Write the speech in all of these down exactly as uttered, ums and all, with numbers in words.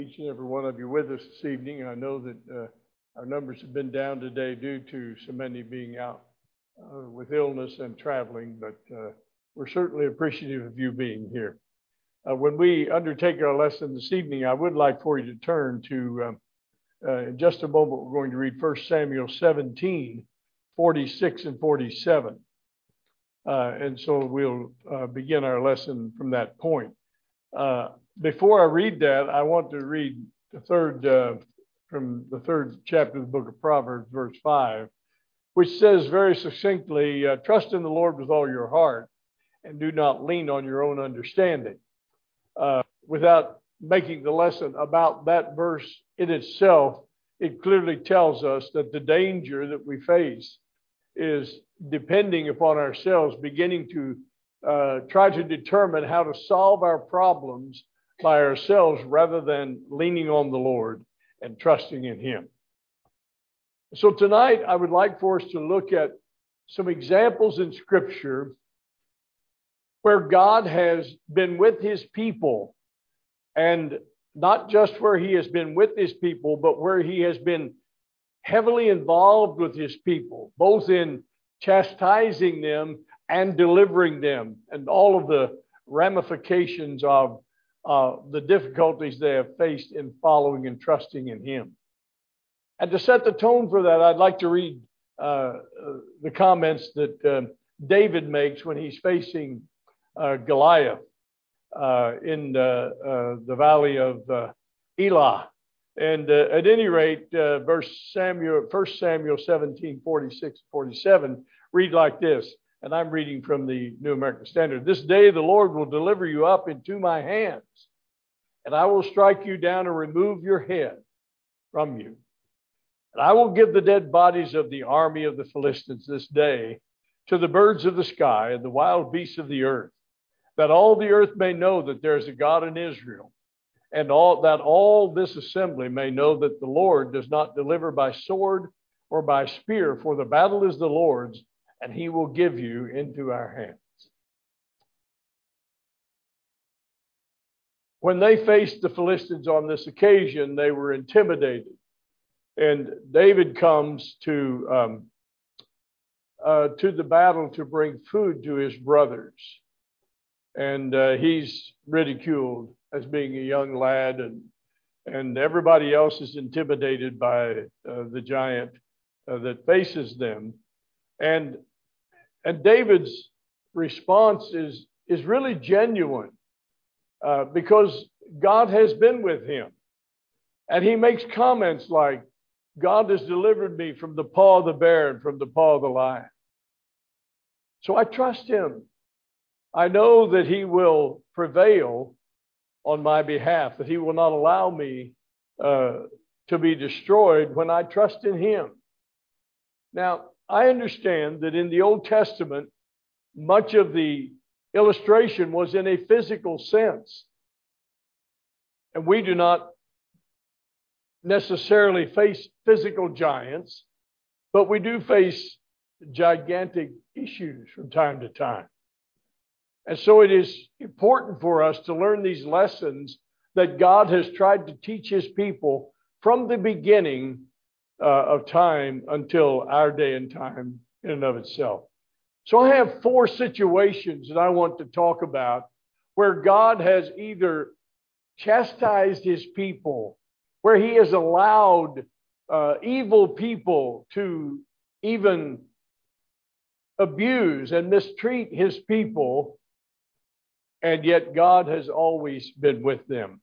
Each and every one of you with us this evening. I know that uh, our numbers have been down today due to so many being out uh, with illness and traveling, but uh, we're certainly appreciative of you being here. Uh, when we undertake our lesson this evening, I would like for you to turn to, um, uh, in just a moment, we're going to read First Samuel seventeen, forty-six and forty-seven. Uh, and so we'll uh, begin our lesson from that point. Uh, before I read that, I want to read the third, uh, from the third chapter of the book of Proverbs, verse five, which says very succinctly, uh, trust in the Lord with all your heart and do not lean on your own understanding. Uh, without making the lesson about that verse in itself, it clearly tells us that the danger that we face is depending upon ourselves, beginning to uh, try to determine how to solve our problems by ourselves rather than leaning on the Lord and trusting in Him. So tonight, I would like for us to look at some examples in Scripture where God has been with His people, and not just where He has been with His people, but where He has been heavily involved with His people, both in chastising them and delivering them, and all of the ramifications of uh, the difficulties they have faced in following and trusting in Him. And to set the tone for that, I'd like to read uh, the comments that uh, David makes when he's facing uh, Goliath uh, in uh, uh, the valley of uh, Elah. And uh, at any rate, uh, verse Samuel, First Samuel seventeen, forty-six, forty-seven, read like this, and I'm reading from the New American Standard. This day the Lord will deliver you up into my hands, and I will strike you down and remove your head from you. And I will give the dead bodies of the army of the Philistines this day to the birds of the sky and the wild beasts of the earth, that all the earth may know that there is a God in Israel, and all that all this assembly may know that the Lord does not deliver by sword or by spear, for the battle is the Lord's, and He will give you into our hands. When they faced the Philistines on this occasion, they were intimidated. And David comes to, um, uh, to the battle to bring food to his brothers. And uh, he's ridiculed as being a young lad, and and everybody else is intimidated by uh, the giant uh, that faces them. And and David's response is is really genuine uh, because God has been with him, and he makes comments like, "God has delivered me from the paw of the bear and from the paw of the lion. So I trust Him. I know that He will prevail on my behalf, that He will not allow me uh, to be destroyed when I trust in Him." Now, I understand that in the Old Testament, much of the illustration was in a physical sense. And we do not necessarily face physical giants, but we do face gigantic issues from time to time. And so it is important for us to learn these lessons that God has tried to teach His people from the beginning uh, of time until our day and time in and of itself. So I have four situations that I want to talk about where God has either chastised His people, where He has allowed uh, evil people to even abuse and mistreat His people, and yet God has always been with them.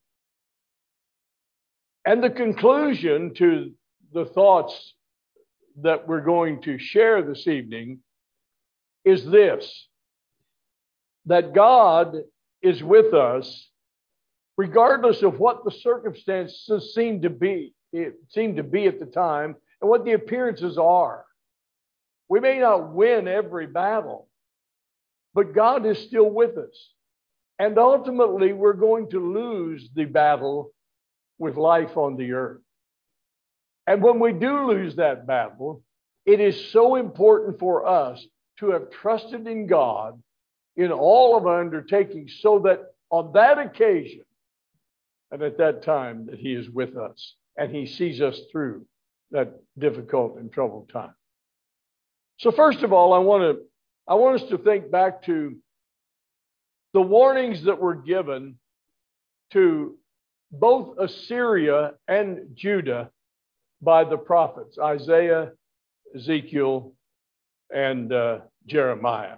And the conclusion to the thoughts that we're going to share this evening is this: that God is with us regardless of what the circumstances seem to be, it seemed to be at the time, and what the appearances are. We may not win every battle, but God is still with us. And ultimately, we're going to lose the battle with life on the earth. And when we do lose that battle, it is so important for us to have trusted in God in all of our undertakings, so that on that occasion, And at that time that he is with us and he sees us through that difficult and troubled time. So first of all, I want to I want us to think back to the warnings that were given to both Assyria and Judah by the prophets, Isaiah, Ezekiel, and uh, Jeremiah.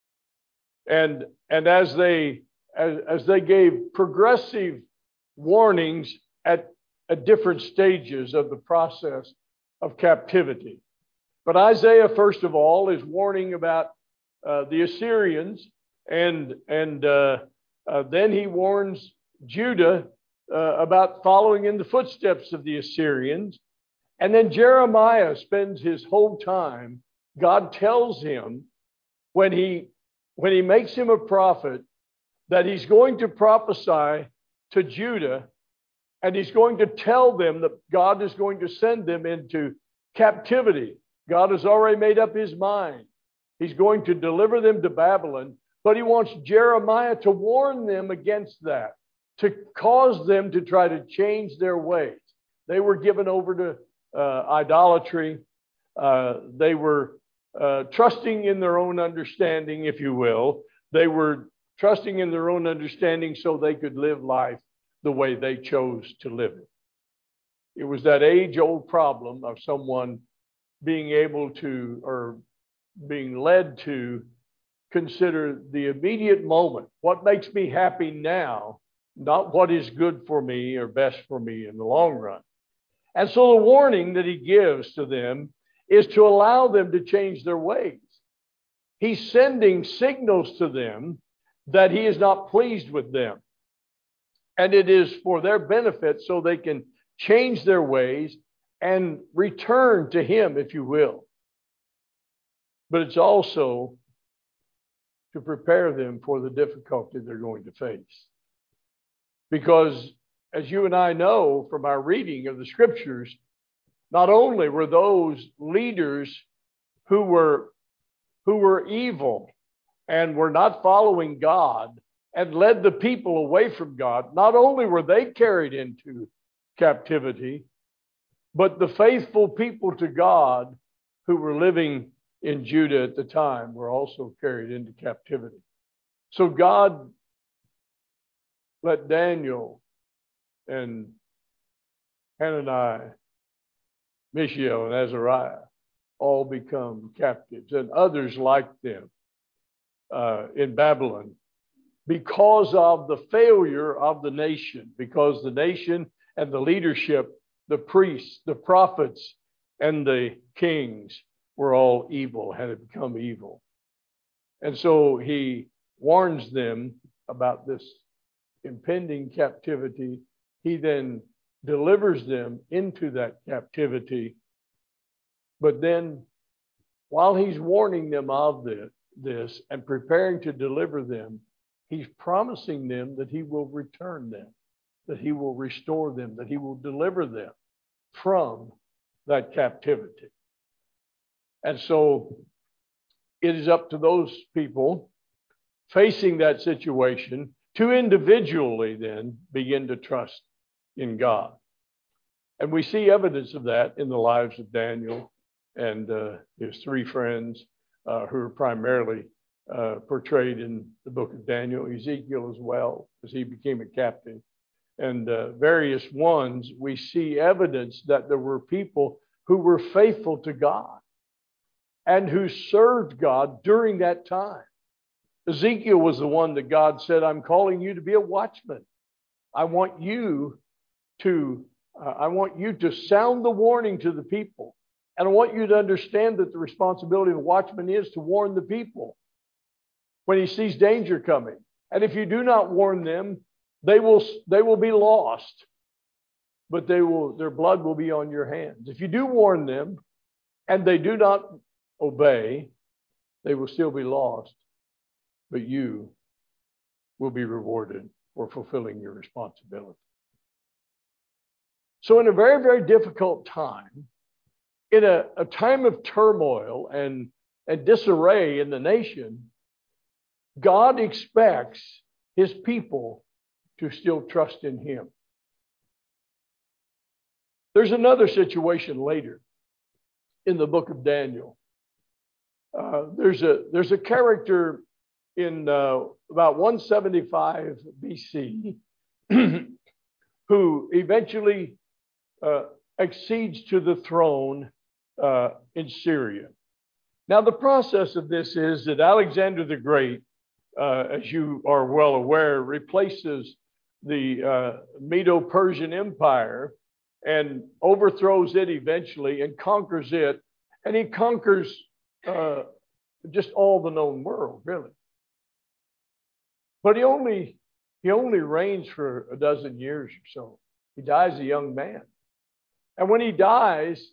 And, and as they as, as they gave progressive warnings at, at different stages of the process of captivity. But Isaiah, first of all, is warning about uh, the Assyrians, and, and uh, uh, then he warns Judah uh, about following in the footsteps of the Assyrians. And then Jeremiah spends his whole time, God tells him when he, when he makes him a prophet, that he's going to prophesy to Judah, and he's going to tell them that God is going to send them into captivity. God has already made up his mind. He's going to deliver them to Babylon, but he wants Jeremiah to warn them against that, to cause them to try to change their ways. They were given over to uh, idolatry. Uh, they were uh, trusting in their own understanding, if you will. They were trusting in their own understanding so they could live life the way they chose to live it. It was that age-old problem of someone being able to, or being led to, consider the immediate moment. What makes me happy now, not what is good for me or best for me in the long run. And so the warning that he gives to them is to allow them to change their ways. He's sending signals to them that he is not pleased with them. And it is for their benefit so they can change their ways and return to him, if you will. But it's also to prepare them for the difficulty they're going to face. Because as you and I know from our reading of the scriptures, not only were those leaders who were, who were evil and were not following God and led the people away from God, not only were they carried into captivity, but the faithful people to God who were living in Judah at the time were also carried into captivity. So God let Daniel and Hananiah, Mishael, and Azariah all become captives, and others like them uh, in Babylon, because of the failure of the nation, because the nation and the leadership, the priests, the prophets, and the kings were all evil, had become evil. And so he warns them about this impending captivity. He then delivers them into that captivity. But then, while he's warning them of this, this and preparing to deliver them, he's promising them that he will return them, that he will restore them, that he will deliver them from that captivity. And so it is up to those people facing that situation to individually then begin to trust in God. And we see evidence of that in the lives of Daniel and uh, his three friends uh, who are primarily uh, portrayed in the book of Daniel, Ezekiel as well, as he became a captive. And uh, various ones, we see evidence that there were people who were faithful to God and who served God during that time. Ezekiel was the one that God said, I'm calling you to be a watchman. I want you to, uh, I want you to sound the warning to the people. And I want you to understand that the responsibility of a watchman is to warn the people when he sees danger coming. And if you do not warn them, they will, they will be lost, but they will, their blood will be on your hands. If you do warn them and they do not obey, they will still be lost, but you will be rewarded for fulfilling your responsibility. So in a very, very difficult time, in a, a time of turmoil and, and disarray in the nation, God expects his people to still trust in him. There's another situation later in the book of Daniel. Uh, there's a there's a character in uh, about one seventy-five B C who eventually uh, accedes to the throne uh, in Syria. Now, the process of this is that Alexander the Great, uh, as you are well aware, replaces the uh, Medo-Persian Empire and overthrows it eventually and conquers it. And he conquers uh, just all the known world, really. But he only, he only reigns for a dozen years or so. He dies a young man. And when he dies,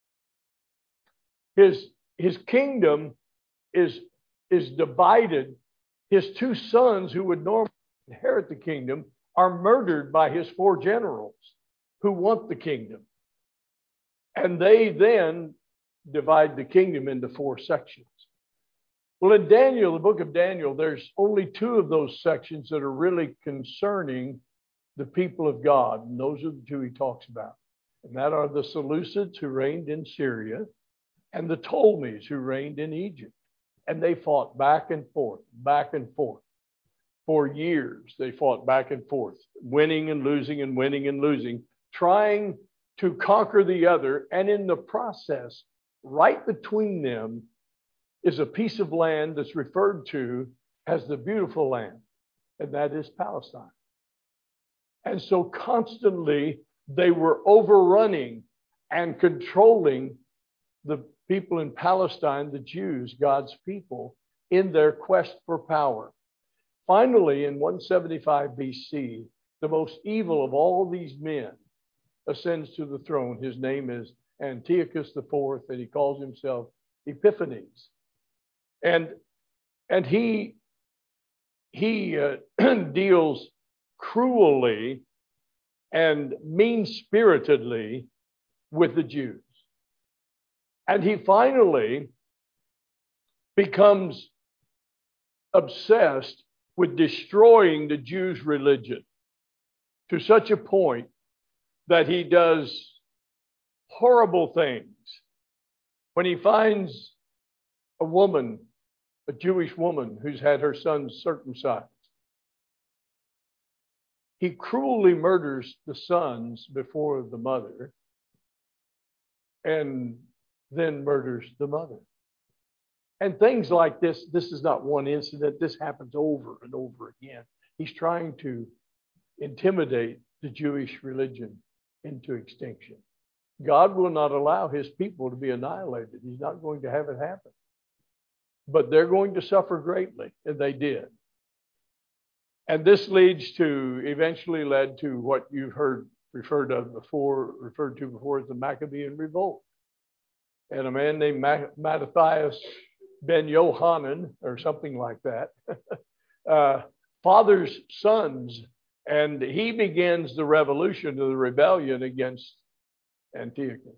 his, his kingdom is, is divided. His two sons, who would normally inherit the kingdom, are murdered by his four generals who want the kingdom. And they then divide the kingdom into four sections. Well, in Daniel, the book of Daniel, there's only two of those sections that are really concerning the people of God. And those are the two he talks about. And that are the Seleucids, who reigned in Syria, and the Ptolemies, who reigned in Egypt. And they fought back and forth, back and forth. For years, they fought back and forth, winning and losing and winning and losing, trying to conquer the other. And in the process, right between them is a piece of land that's referred to as the beautiful land, and that is Palestine. And so constantly they were overrunning and controlling the people in Palestine, the Jews, God's people, in their quest for power. Finally, in one seventy-five B C, the most evil of all these men ascends to the throne. His name is Antiochus the Fourth, and he calls himself Epiphanes. And, and he, he uh, deals cruelly and mean-spiritedly with the Jews. And he finally becomes obsessed with destroying the Jews' religion to such a point that he does horrible things. When he finds a woman, a Jewish woman who's had her son circumcised, he cruelly murders the sons before the mother and then murders the mother. And things like this, this is not one incident. This happens over and over again. He's trying to intimidate the Jewish religion into extinction. God will not allow his people to be annihilated. He's not going to have it happen. But they're going to suffer greatly, and they did. And this leads to, eventually led to what you've heard referred to before, referred to before as the Maccabean Revolt. And a man named Mattathias ben Yohanan, or something like that, uh, fathers sons, and he begins the revolution of the rebellion against Antiochus.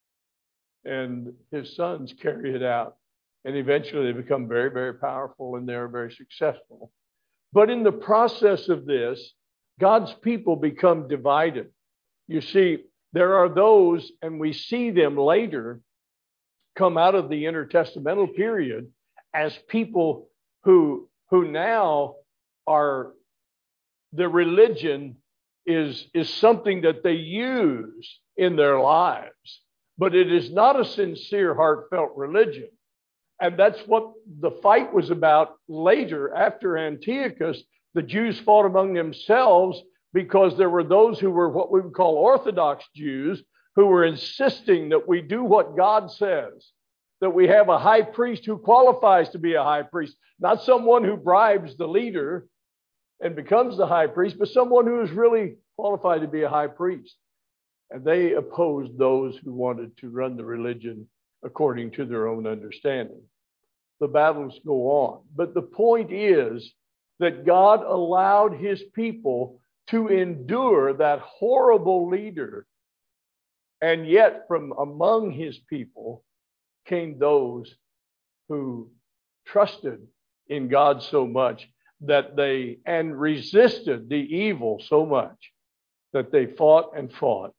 And his sons carry it out, and eventually they become very, very powerful, and they're very successful. But in the process of this, God's people become divided. You see, there are those, and we see them later, come out of the intertestamental period as people who, who now are, the religion is, is something that they use in their lives, but it is not a sincere, heartfelt religion. And that's what the fight was about later. After Antiochus, the Jews fought among themselves because there were those who were what we would call Orthodox Jews, who were insisting that we do what God says, that we have a high priest who qualifies to be a high priest, not someone who bribes the leader and becomes the high priest, but someone who is really qualified to be a high priest. And they opposed those who wanted to run the religion according to their own understanding. The battles go on. But the point is that God allowed his people to endure that horrible leader. And yet from among his people came those who trusted in God so much that they, and resisted the evil so much that they fought and fought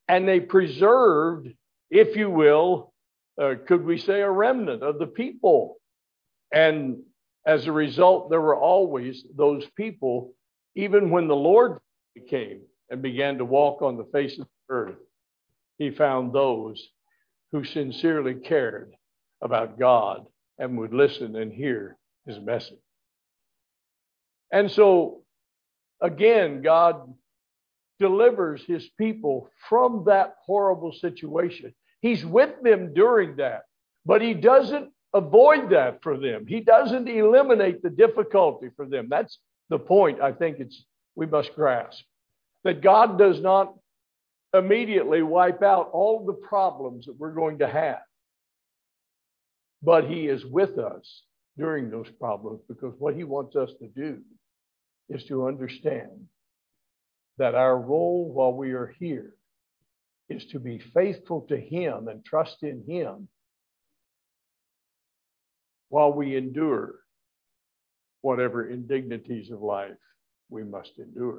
And they preserved, if you will, uh, could we say a remnant of the people. And as a result, there were always those people, even when the Lord came and began to walk on the face of the earth, he found those who sincerely cared about God and would listen and hear his message. And so, again, God delivers his people from that horrible situation. He's with them during that, but he doesn't avoid that for them. He doesn't eliminate the difficulty for them. That's the point I think it's we must grasp. That God does not immediately wipe out all the problems that we're going to have. But he is with us during those problems, because what he wants us to do is to understand that our role while we are here is to be faithful to him and trust in him while we endure whatever indignities of life we must endure.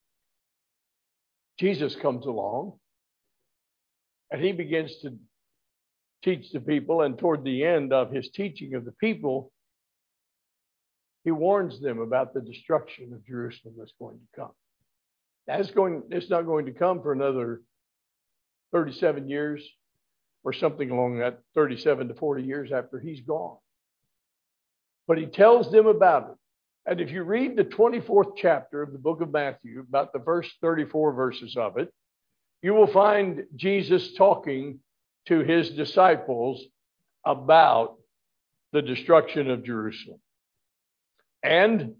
Jesus comes along and he begins to teach the people, and toward the end of his teaching of the people, he warns them about the destruction of Jerusalem that's going to come. That's going, it's not going to come for another thirty-seven years or something along that, thirty-seven to forty years after he's gone. But he tells them about it. And if you read the twenty-fourth chapter of the book of Matthew, about the first thirty-four verses of it, you will find Jesus talking to his disciples about the destruction of Jerusalem. And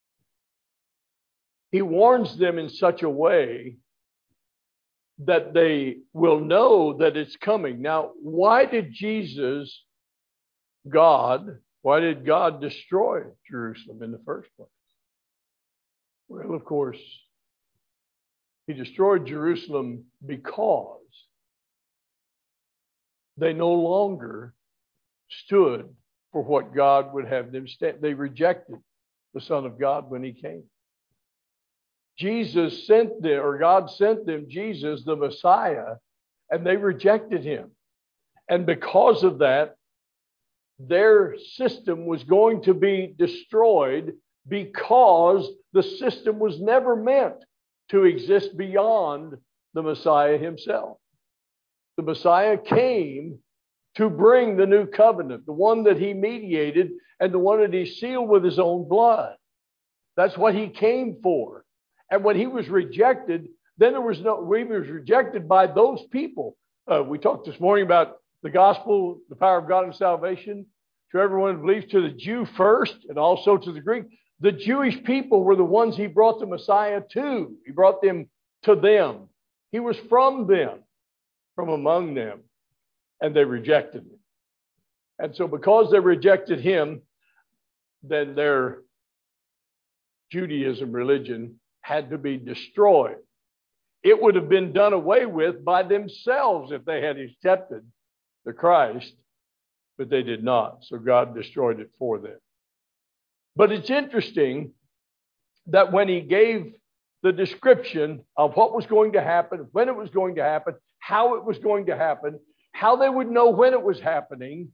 he warns them in such a way that they will know that it's coming. Now, why did Jesus, God, why did God destroy Jerusalem in the first place? Well, of course, he destroyed Jerusalem because they no longer stood for what God would have them stand. They rejected the Son of God when he came. Jesus sent them, or God sent them Jesus, the Messiah, and they rejected him. And because of that, their system was going to be destroyed, because the system was never meant to exist beyond the Messiah himself. The Messiah came to bring the new covenant, the one that he mediated and the one that he sealed with his own blood. That's what he came for. And when he was rejected, then there was no, he was rejected by those people. Uh, we talked this morning about the gospel, the power of God in salvation to everyone who believes, to the Jew first and also to the Greek. The Jewish people were the ones he brought the Messiah to. He brought them to them. He was from them, from among them, and they rejected him. And so because they rejected him, then their Judaism religion had to be destroyed. It would have been done away with by themselves if they had accepted the Christ, but they did not. So God destroyed it for them. But it's interesting that when he gave the description of what was going to happen, when it was going to happen, how it was going to happen, how they would know when it was happening,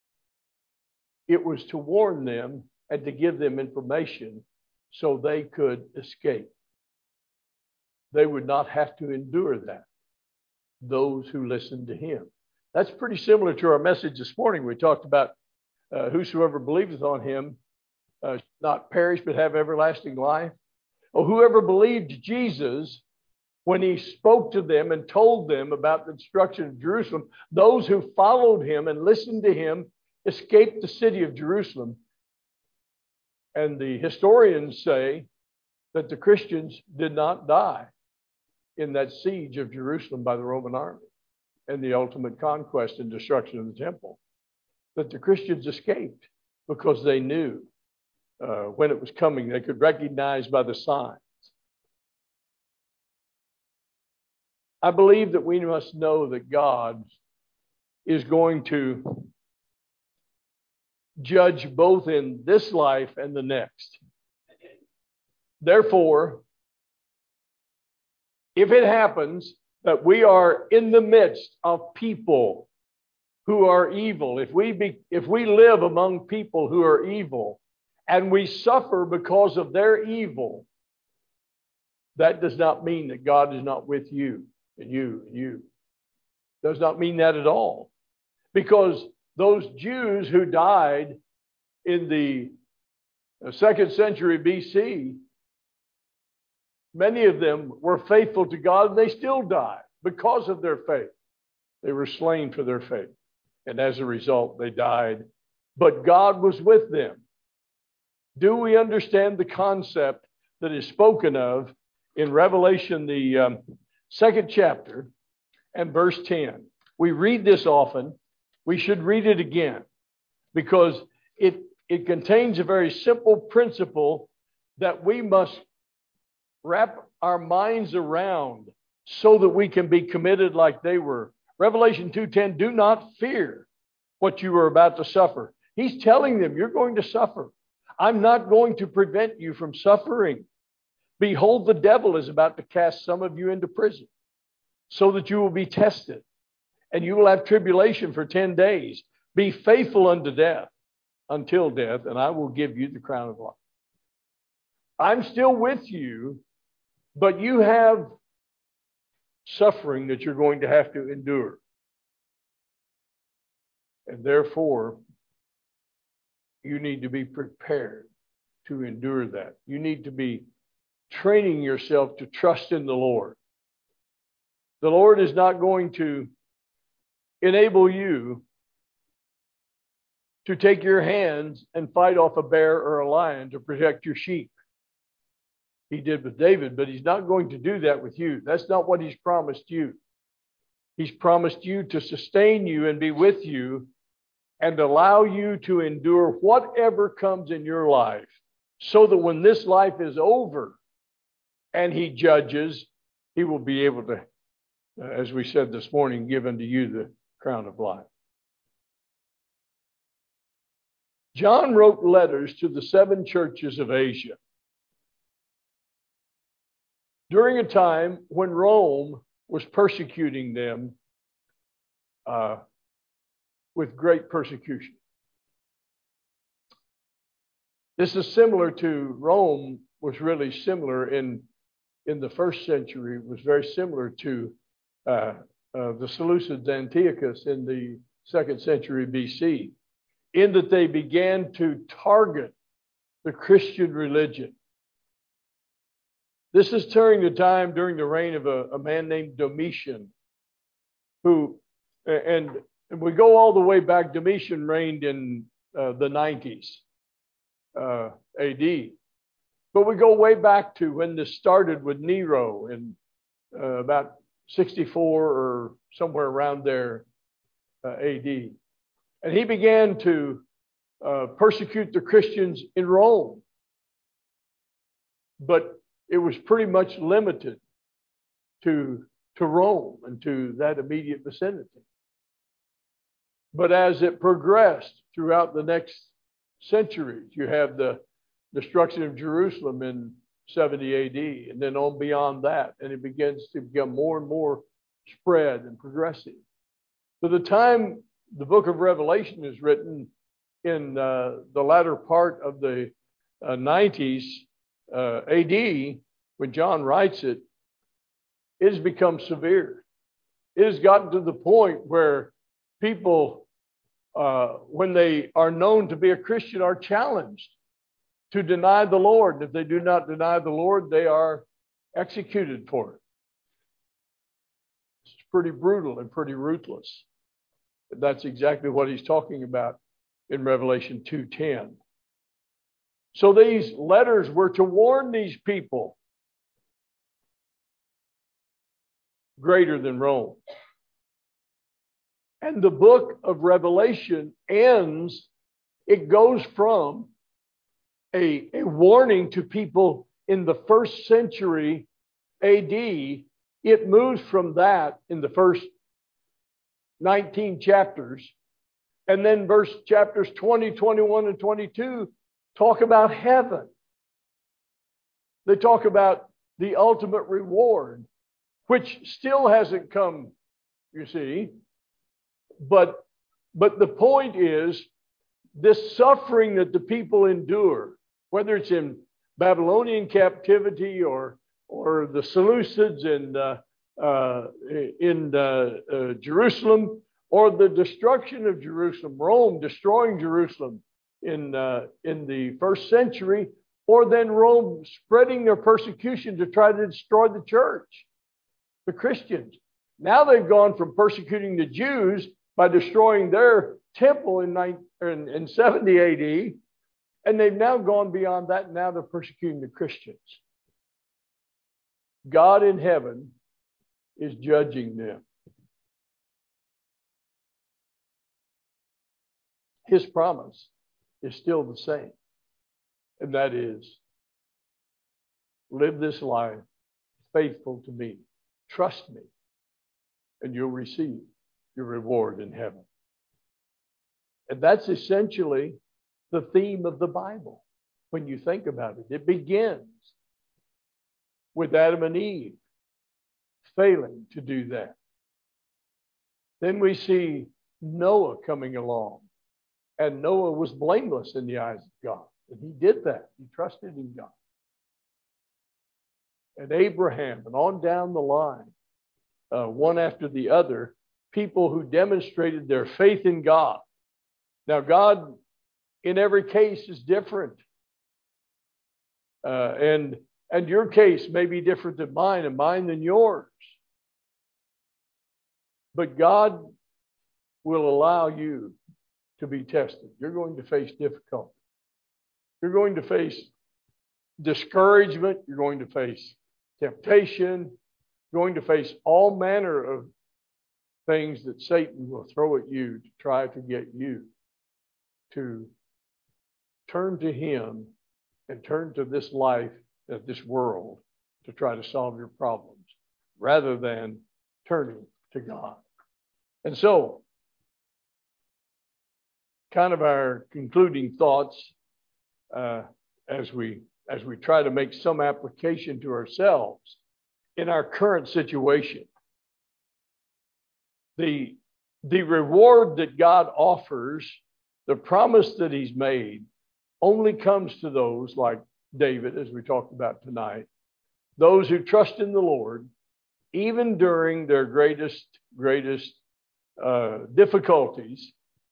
it was to warn them and to give them information so they could escape. They would not have to endure that, those who listened to him. That's pretty similar to our message this morning. We talked about uh, whosoever believeth on him uh, not perish but have everlasting life. Or whoever believed Jesus when he spoke to them and told them about the destruction of Jerusalem, those who followed him and listened to him escaped the city of Jerusalem. And the historians say that the Christians did not die in that siege of Jerusalem by the Roman army and the ultimate conquest and destruction of the temple. That the Christians escaped because they knew uh, when it was coming. They could recognize by the signs. I believe that we must know that God is going to judge both in this life and the next. Therefore, if it happens that we are in the midst of people who are evil, if we be, if we live among people who are evil and we suffer because of their evil, that does not mean that God is not with you and you and you. Does not mean that at all. Because those Jews who died in the second century B C, many of them were faithful to God and they still died because of their faith. They were slain for their faith. And as a result, they died. But God was with them. Do we understand the concept that is spoken of in Revelation, the um, second chapter and verse ten? We read this often. We should read it again because it, it contains a very simple principle that we must wrap our minds around so that we can be committed like they were. Revelation two ten, do not fear what you are about to suffer. He's telling them, you're going to suffer. I'm not going to prevent you from suffering. Behold, the devil is about to cast some of you into prison so that you will be tested and you will have tribulation for ten days. Be faithful unto death, until death, and I will give you the crown of life. I'm still with you, but you have suffering that you're going to have to endure. And therefore, you need to be prepared to endure that. You need to be training yourself to trust in the Lord. The Lord is not going to enable you to take your hands and fight off a bear or a lion to protect your sheep. He did with David, but he's not going to do that with you. That's not what he's promised you. He's promised you to sustain you and be with you and allow you to endure whatever comes in your life so that when this life is over and he judges, he will be able to, as we said this morning, give unto you the crown of life. John wrote letters to the seven churches of Asia during a time when Rome was persecuting them uh, with great persecution. This is similar to Rome, was really similar in, in the first century, was very similar to uh, uh, the Seleucids Antiochus in the second century B C, in that they began to target the Christian religion. This is during the time, during the reign of a, a man named Domitian, who, and, and we go all the way back, Domitian reigned in uh, the nineties uh, A D. But we go way back to when this started with Nero in uh, about sixty-four or somewhere around there uh, A D. And he began to uh, persecute the Christians in Rome. But it was pretty much limited to, to Rome and to that immediate vicinity. But as it progressed throughout the next centuries, you have the destruction of Jerusalem in seventy A D, and then on beyond that, and it begins to become more and more spread and progressive. By the time the book of Revelation is written in uh, the latter part of the uh, nineties uh, A D, when John writes it, it has become severe. It has gotten to the point where people, uh, when they are known to be a Christian, are challenged to deny the Lord. If they do not deny the Lord, they are executed for it. It's pretty brutal and pretty ruthless. But that's exactly what he's talking about in Revelation two ten. So these letters were to warn these people greater than Rome. And the book of Revelation ends, it goes from a, a warning to people in the first century A D. It moves from that in the first nineteen chapters. And then verse chapters twenty, twenty-one, and twenty-two talk about heaven. They talk about the ultimate reward which still hasn't come, you see. But, but the point is, this suffering that the people endure, whether it's in Babylonian captivity or, or the Seleucids in, uh, uh, in uh, uh, Jerusalem, or the destruction of Jerusalem, Rome destroying Jerusalem in, uh, in the first century, or then Rome spreading their persecution to try to destroy the church, the Christians. Now they've gone from persecuting the Jews by destroying their temple in, in, in seventy A D, and they've now gone beyond that. Now they're persecuting the Christians. God in heaven is judging them. His promise is still the same, and that is, live this life faithful to me. Trust me, and you'll receive your reward in heaven. And that's essentially the theme of the Bible. When you think about it, it begins with Adam and Eve failing to do that. Then we see Noah coming along, and Noah was blameless in the eyes of God. And he did that. He trusted in God. And Abraham, and on down the line, uh, one after the other, people who demonstrated their faith in God. Now, God, in every case, is different. Uh, and, and your case may be different than mine, and mine than yours. But God will allow you to be tested. You're going to face difficulty. You're going to face discouragement. You're going to face temptation. You're going to face all manner of things that Satan will throw at you to try to get you to turn to him and turn to this life, uh, this world, to try to solve your problems, rather than turning to God. And so, kind of our concluding thoughts uh, as we as we try to make some application to ourselves in our current situation. The, the reward that God offers, the promise that he's made, only comes to those like David, as we talked about tonight, those who trust in the Lord, even during their greatest, greatest uh, difficulties.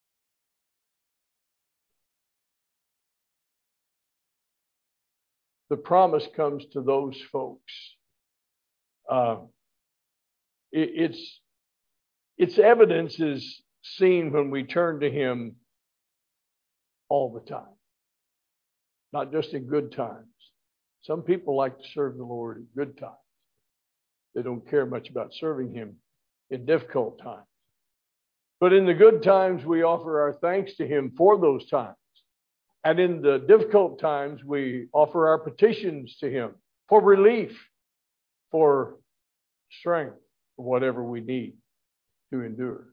The promise comes to those folks. Uh, it, it's, its evidence is seen when we turn to him all the time, not just in good times. Some people like to serve the Lord in good times. They don't care much about serving him in difficult times. But in the good times, we offer our thanks to him for those times. And in the difficult times, we offer our petitions to him for relief, for strength, for whatever we need to endure.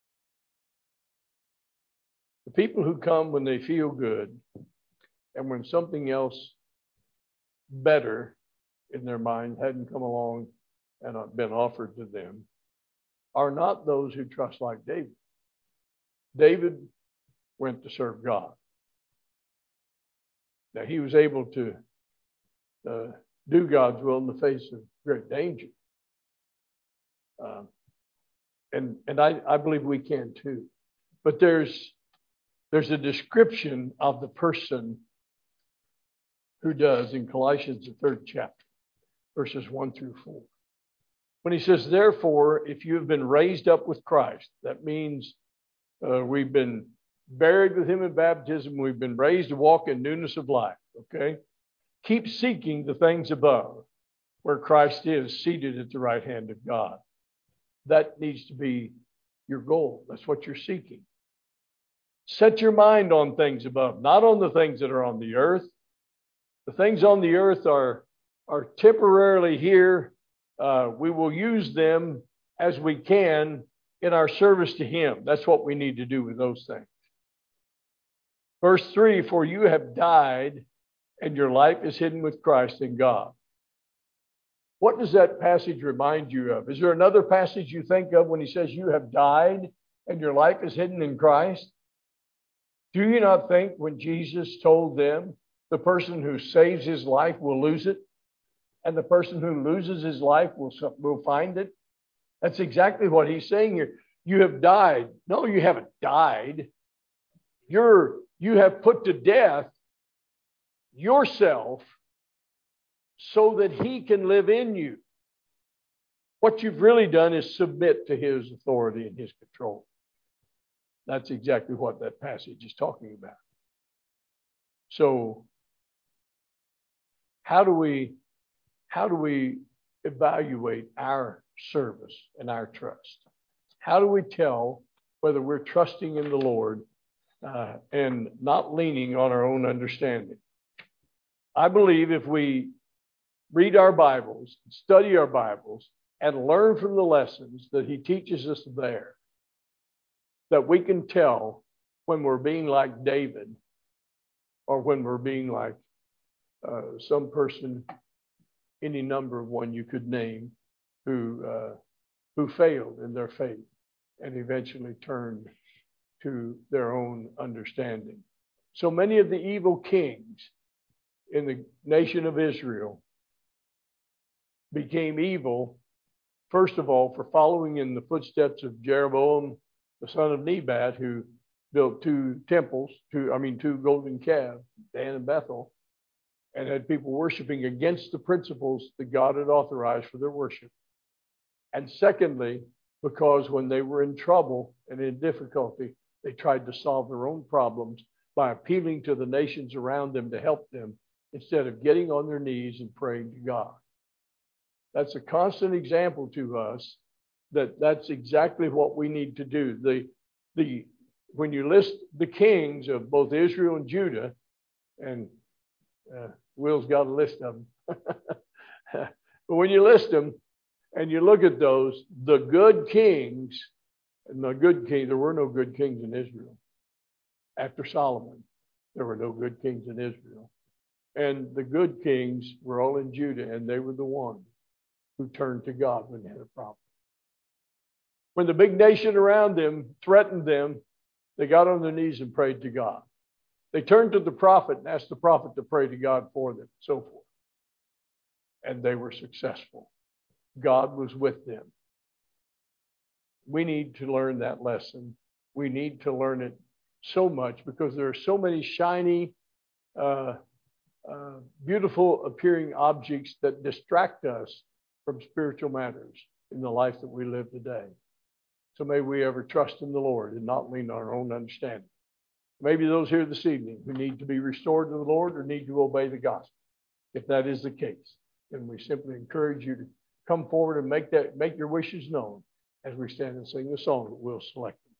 The people who come when they feel good and when something else better in their mind hadn't come along and been offered to them are not those who trust like David. David went to serve God. Now, he was able to uh, do God's will in the face of great danger. Um, and and I, I believe we can too. But there's, there's a description of the person who does in Colossians, the third chapter, verses one through four. When he says, therefore, if you have been raised up with Christ, that means uh, we've been buried with him in baptism. We've been raised to walk in newness of life. Okay? Keep seeking the things above, where Christ is seated at the right hand of God. That needs to be your goal. That's what you're seeking. Set your mind on things above, not on the things that are on the earth. The things on the earth are, are temporarily here. Uh, we will use them as we can in our service to him. That's what we need to do with those things. Verse three, for you have died, and your life is hidden with Christ in God. What does that passage remind you of? Is there another passage you think of when he says you have died and your life is hidden in Christ? Do you not think when Jesus told them the person who saves his life will lose it, and the person who loses his life will, will find it? That's exactly what he's saying here. You have died. No, you haven't died. You're, you have put to death yourself so that he can live in you. What you've really done is submit to his authority and his control. That's exactly what that passage is talking about. So, how do we, how do we evaluate our service and our trust? How do we tell whether we're trusting in the Lord uh, and not leaning on our own understanding? I believe if we read our Bibles, study our Bibles, and learn from the lessons that he teaches us there, that we can tell when we're being like David or when we're being like uh, some person, any number of one you could name, who uh, who failed in their faith and eventually turned to their own understanding. So many of the evil kings in the nation of Israel became evil, first of all, for following in the footsteps of Jeroboam, the son of Nebat, who built two temples, two, I mean, two golden calves, Dan and Bethel, and had people worshiping against the principles that God had authorized for their worship. And secondly, because when they were in trouble and in difficulty, they tried to solve their own problems by appealing to the nations around them to help them instead of getting on their knees and praying to God. That's a constant example to us that that's exactly what we need to do. The, the, when you list the kings of both Israel and Judah, and uh, Will's got a list of them, but when you list them and you look at those, the good kings, and the good king, there were no good kings in Israel. After Solomon, there were no good kings in Israel. And the good kings were all in Judah, and they were the ones who turned to God when they had a problem. When the big nation around them threatened them, they got on their knees and prayed to God. They turned to the prophet and asked the prophet to pray to God for them, so forth. And they were successful. God was with them. We need to learn that lesson. We need to learn it so much because there are so many shiny, uh, uh, beautiful appearing objects that distract us from spiritual matters in the life that we live today. So may we ever trust in the Lord and not lean on our own understanding. Maybe those here this evening who need to be restored to the Lord or need to obey the gospel. If that is the case, then we simply encourage you to come forward and make that make your wishes known as we stand and sing the song that we'll select.